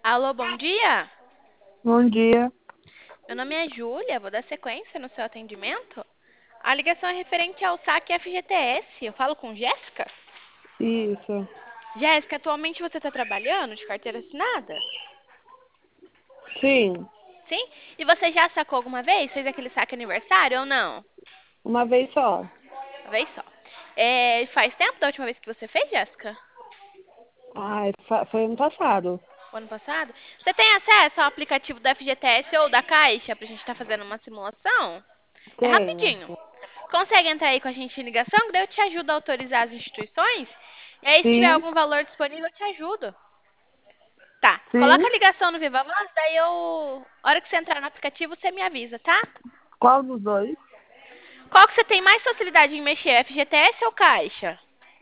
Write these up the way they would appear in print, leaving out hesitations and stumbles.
Alô, bom dia. Bom dia. Meu nome é Júlia, vou dar sequência no seu atendimento. A ligação é referente ao saque FGTS. Eu falo com Jéssica? Isso. Jéssica, atualmente você está trabalhando de carteira assinada? Sim, Sim? E você já sacou alguma vez? Fez aquele saque aniversário ou não? uma vez só. Uma vez só. Faz tempo da última vez que você fez, Jéssica? Ah, foi ano passado. O ano passado? Você tem acesso ao aplicativo da FGTS ou da Caixa pra gente estar fazendo uma simulação? É Tenho. rapidinho. Consegue entrar aí com a gente em ligação? Que daí eu te ajudo a autorizar as instituições. E aí, se tiver Sim, algum valor disponível, eu te ajudo. Tá. sim. Coloca a ligação no Viva Voz, daí eu... A hora que você entrar no aplicativo, você me avisa, tá? Qual dos dois? Qual que você tem mais facilidade em mexer? FGTS ou Caixa?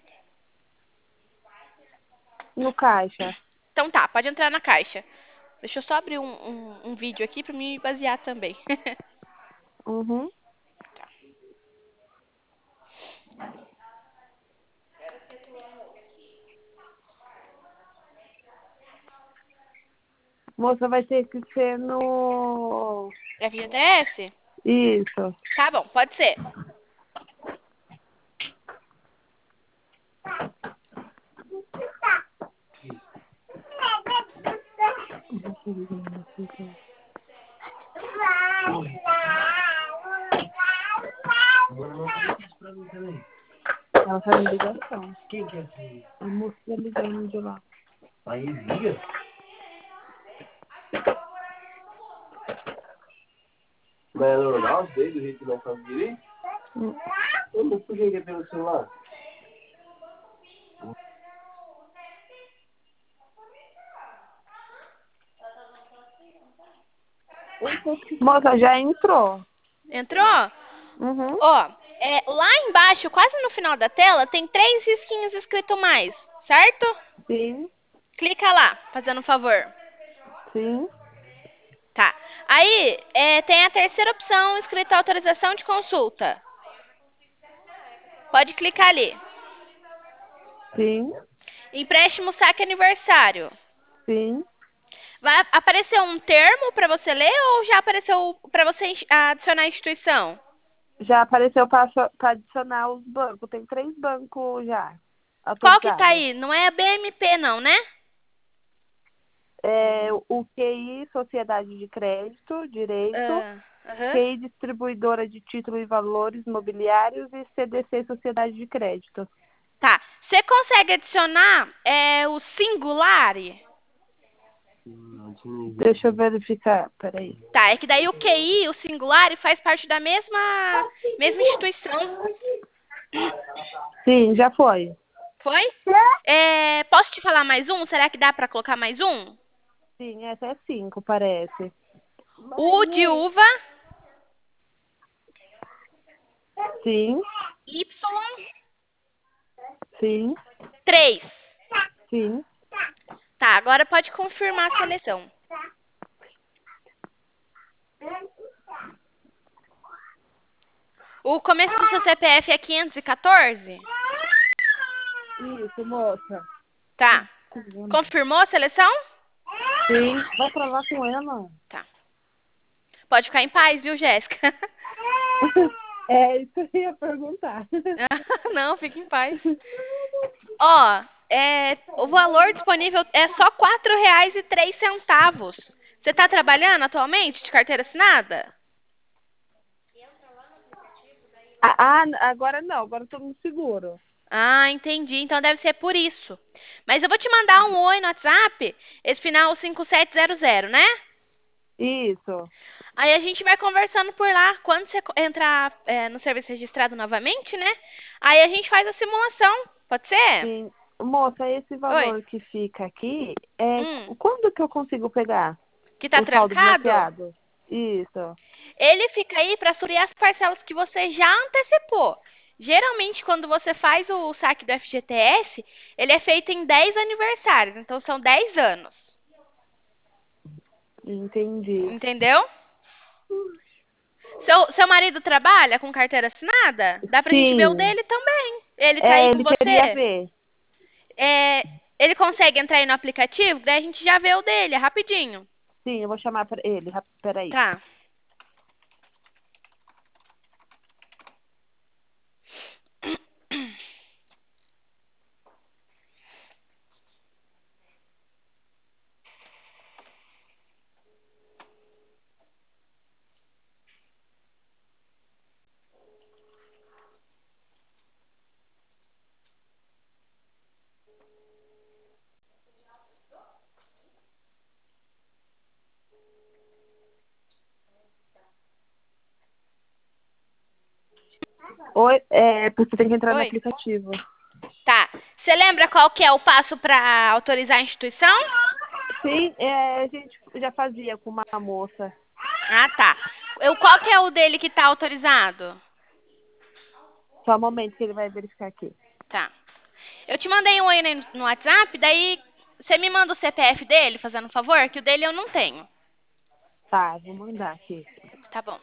No caixa. Então tá, pode entrar na Caixa. Deixa eu só abrir um vídeo aqui pra me basear também. Uhum. Moça, vai ter que ser no... FGTS? Isso. Tá bom, pode ser. Ela faz ligação. Quem que é esse? A moça tá ligando de lá. Aí liga? Mas é normal dele, do jeito que não faz direito? Eu não puxei que é pelo celular. Moça, já entrou. Entrou? Uhum. Ó, lá embaixo, quase no final da tela, tem 3 risquinhos escrito mais, certo? Sim, Clica lá, fazendo um favor. sim, Tá. Aí, tem a terceira opção escrita autorização de consulta. Pode clicar ali. sim, Empréstimo saque aniversário. sim. Vai aparecer um termo para você ler ou já apareceu para você adicionar a instituição? Já apareceu para adicionar os bancos. Tem 3 bancos já Qual que tá autorizados. aí? Não é a BMP não, né? É, o QI, Sociedade de Crédito, Direito, Ah, aham. QI, Distribuidora de Títulos e Valores Mobiliários e CDC, Sociedade de Crédito. Tá. Você consegue adicionar o singular? Deixa eu verificar, peraí. Tá, é que daí o QI, o singular, faz parte da mesma instituição. Sim, já foi. Foi? Posso te falar mais um? Será que dá pra colocar mais um? Sim, essa é 5, parece. U de uva, Sim, Y3. sim, sim. Tá, agora pode confirmar a seleção. O começo do seu CPF é 514? Isso, moça. Tá. Confirmou a seleção? Sim, vai travar com ela. Tá. Pode ficar em paz, viu, Jéssica? É isso que eu ia perguntar. Não, fique em paz. Ó, o valor disponível é só R$ 4,03. Você tá trabalhando atualmente de carteira assinada? Agora não, agora eu tô no seguro. Ah, entendi. Então deve ser por isso. Mas eu vou te mandar um oi no WhatsApp, esse final 5700, né? Isso. Aí a gente vai conversando por lá. Quando você entrar no serviço registrado novamente, né? Aí a gente faz a simulação. Pode ser? Sim. Moça, esse Oi. valor que fica aqui, é Hum. quando que eu consigo pegar Que tá o saldo trancado? bloqueado? Isso. Ele fica aí para suprir as parcelas que você já antecipou. Geralmente, quando você faz o saque do FGTS, ele é feito em 10 aniversários. Então, são 10 anos. Entendi. Entendeu? Seu marido trabalha com carteira assinada? Dá pra gente ver o Sim. dele também. Ele tá aí É, com ele queria você? ver. É, Ele consegue entrar aí no aplicativo? Daí a gente já vê o dele, é rapidinho. Sim, eu vou chamar ele. Peraí. Tá. Oi, você tem que entrar no Oi. aplicativo. Tá. Você lembra qual que é o passo para autorizar a instituição? Sim, a gente já fazia com uma moça. Ah, tá. Qual que é o dele que tá autorizado? Só um momento que ele vai verificar aqui. Tá. Eu te mandei um oi no WhatsApp, daí você me manda o CPF dele, fazendo um favor, que o dele eu não tenho. Tá, vou mandar aqui. Tá bom.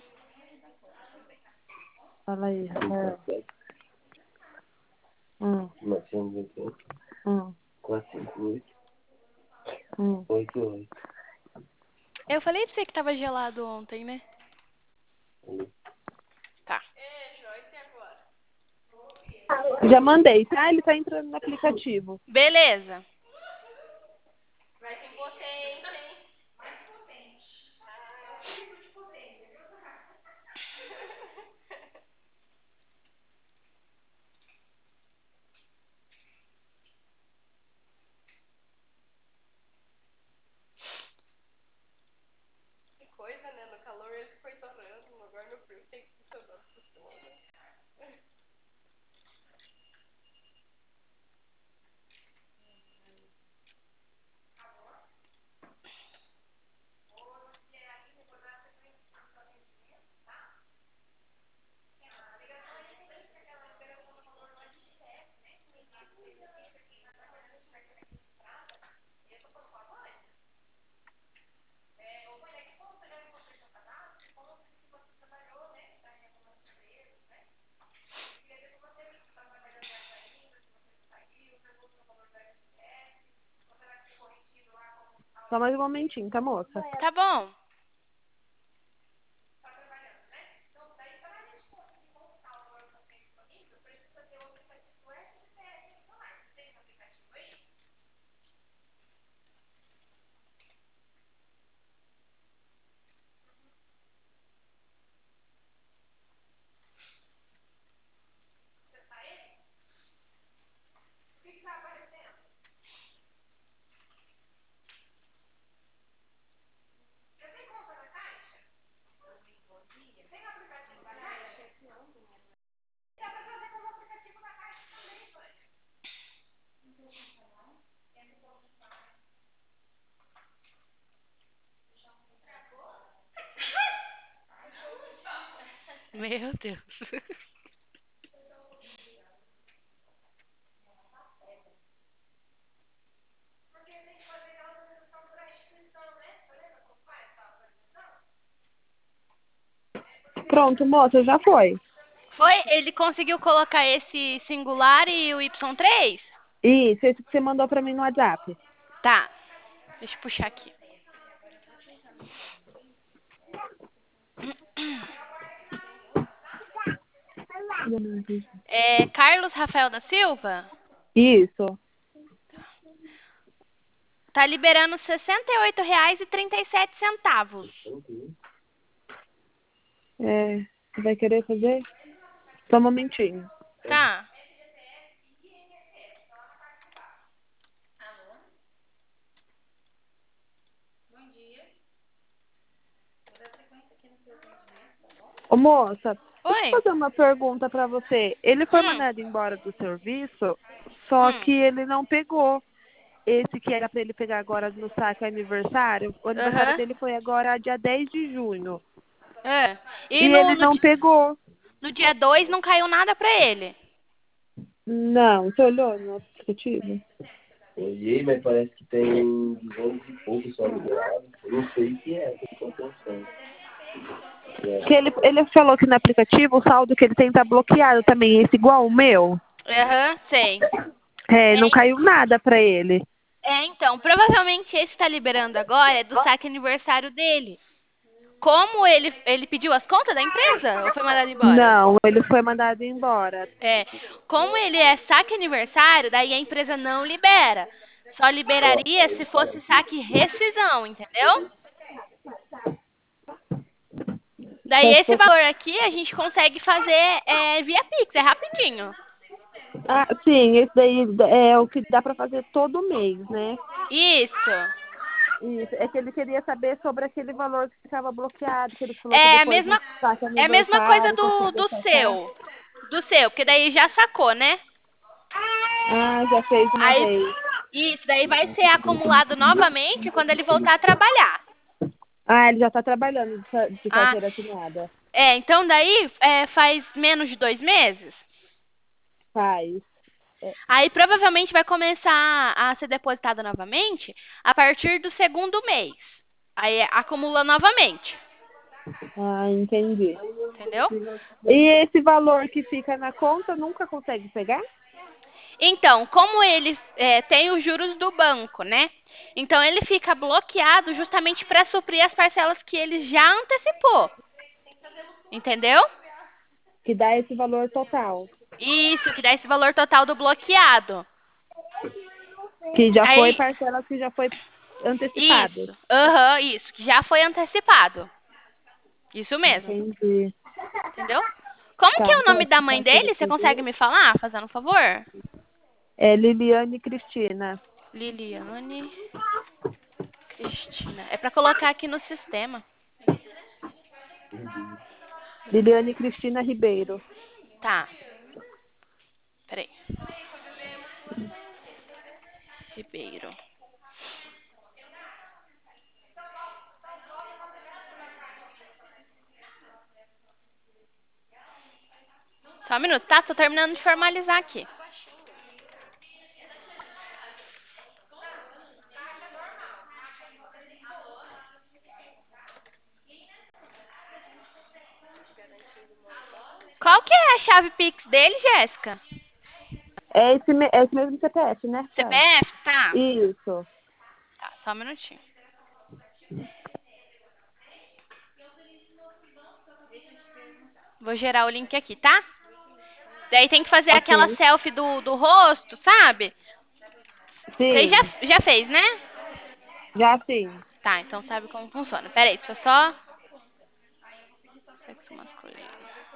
Fala aí, Rafael. 928 458 88. Eu falei pra você que tava gelado ontem, né? Tá. Já mandei, tá? Ele tá entrando no aplicativo. Beleza. Vai com potente, hein? Que coisa, né? No calor ele foi torrando, agora no frio tem que funcionar. Só mais um momentinho, tá, moça? Tá bom. Meu Deus. Pronto, moça, já foi. Foi? Ele conseguiu colocar esse singular e o Y3? Isso, esse que você mandou pra mim no WhatsApp. Tá. Deixa eu puxar aqui. É Carlos Rafael da Silva? Isso. Tá liberando R$ 68,37. Você vai querer fazer? Só um momentinho. Tá. Ô, moça, deixa eu Oi. fazer uma pergunta pra você. Ele foi Hum. mandado embora do serviço, só Hum. que ele não pegou esse que era pra ele pegar agora no saque aniversário. O aniversário Aham. dele foi agora dia 10 de junho. É. E E ele não pegou. no dia 2 não caiu nada pra ele. Não, você olhou no aplicativo? Olhei, mas parece que tem 200 e pouco só liberado. Eu não sei o que é, tô pensando. Que ele falou que no aplicativo o saldo que ele tem tá bloqueado também, esse igual o meu. Aham, sei. Não caiu nada pra ele. Então, provavelmente esse tá liberando agora é do saque aniversário dele. Como ele pediu as contas da empresa ou foi mandado embora? Não, ele foi mandado embora. É, como ele é saque aniversário, daí a empresa não libera. Só liberaria se fosse saque rescisão, entendeu? Daí Só se esse fosse- valor aqui a gente consegue fazer via Pix, é rapidinho. Ah, sim, esse daí é o que dá para fazer todo mês, né? Isso. Isso. É que ele queria saber sobre aquele valor que ficava bloqueado, que ele falou que É a depois mesma, no saque é a mesma coisa aniversário do, conseguia do sacar. seu. Do seu, porque daí já sacou, né? Ah, já fez uma Aí, vez. isso, daí vai ser acumulado novamente quando ele voltar a trabalhar. Ah, ele já está trabalhando de Ah, carteira assinada. então daí faz menos de 2 meses. Faz. É. Aí provavelmente vai começar a ser depositado novamente a partir do segundo mês. Aí acumula novamente, Ah, entendi. entendeu? E esse valor que fica na conta nunca consegue pegar? Então, como ele tem os juros do banco, né? Então ele fica bloqueado justamente para suprir as parcelas que ele já antecipou, entendeu? Que dá esse valor total. Isso, que dá esse valor total do bloqueado. Que já foi Aí, parcela que já foi antecipada. isso, aham, isso, que já foi antecipado. Isso mesmo, Entendi. entendeu? Como que é Tá. o nome da mãe dele? Você consegue me falar, fazendo um favor? É Liliane Cristina. Liliane Cristina. É para colocar aqui no sistema. Liliane Cristina Ribeiro. Tá, peraí. Ribeiro. Só um minuto, tá? Tô terminando de formalizar aqui. Qual que é a chave Pix dele, Jéssica? É esse mesmo CPF, né, Fran? CPF? Tá. Isso. Tá, só um minutinho. Vou gerar o link aqui, tá? Daí tem que fazer aquela Ok. selfie do rosto, sabe? Você Sim, já fez, né? já sim. Tá, então sabe como funciona. Pera aí, deixa eu só... Sexo masculino.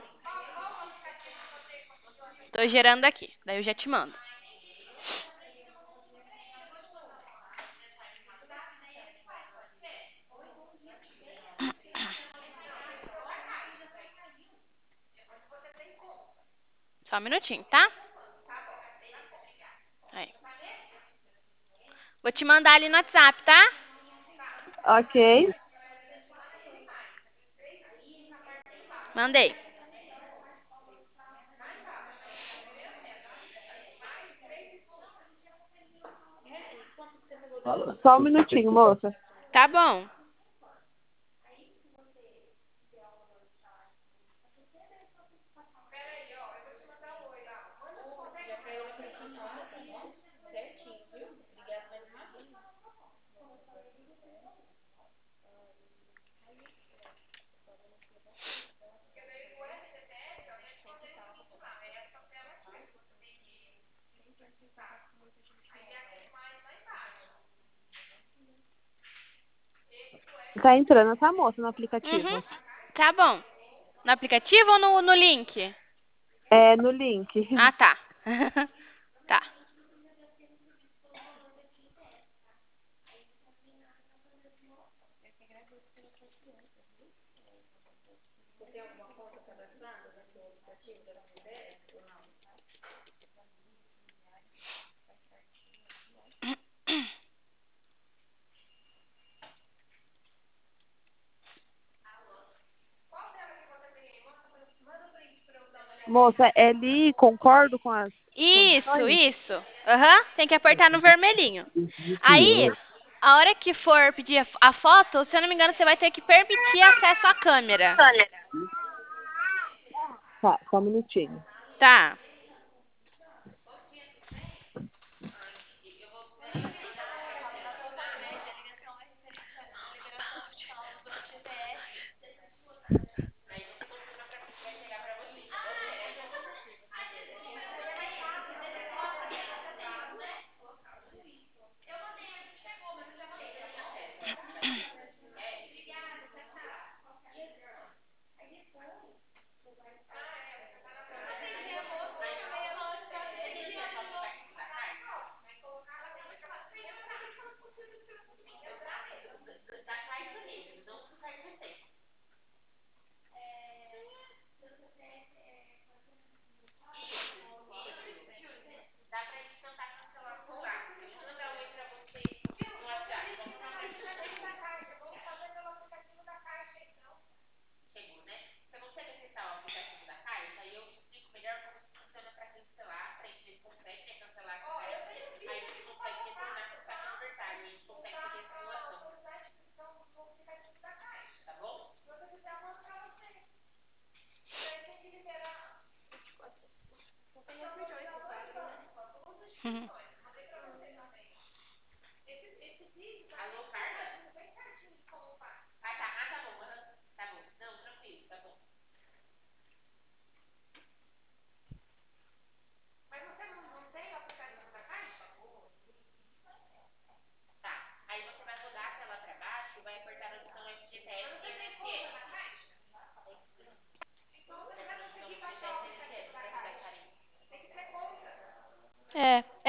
Tô gerando aqui, daí eu já te mando. Só um minutinho, tá? Aí. Vou te mandar ali no WhatsApp, tá? Ok. Mandei. Só um minutinho, moça. Tá bom. Tá entrando essa moça no Uhum. aplicativo. Tá bom. No aplicativo ou no link? É no link. Ah, tá. Tá. Moça, é ali, concordo com as Isso, condições? isso. Aham, tem que apertar no vermelhinho. Aí, a hora que for pedir a foto, se eu não me engano, você vai ter que permitir acesso à câmera. Tá, só um minutinho. Tá.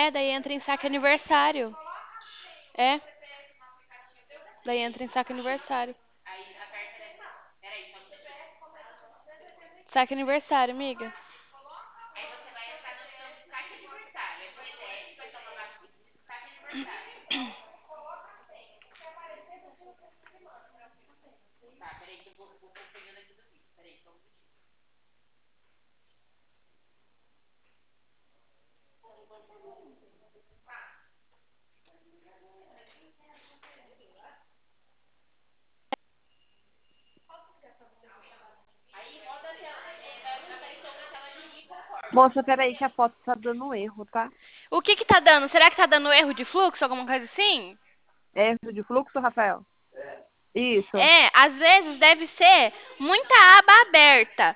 daí entra em saque aniversário. É. Daí entra em saque aniversário. Saque aniversário, amiga. Moça, peraí que a foto tá dando erro, tá? O que que tá dando? Será que tá dando erro de fluxo, alguma coisa assim? Erro de fluxo, Rafael? Isso. É, às vezes deve ser muita aba aberta.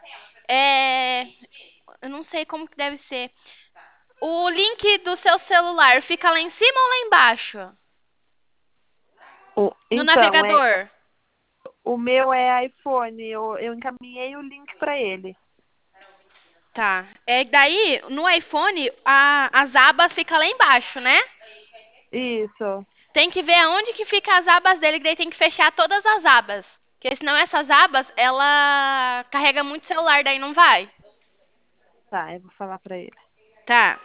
Eu não sei como que deve ser. O link do seu celular fica lá em cima ou lá embaixo? No Então, navegador? o meu é iPhone. Eu encaminhei o link pra ele. Tá. Daí, no iPhone, as abas ficam lá embaixo, né? Isso. Tem que ver aonde que fica as abas dele, que daí tem que fechar todas as abas. Porque senão essas abas, ela carrega muito celular, daí não vai. Tá, eu vou falar pra ele. Tá.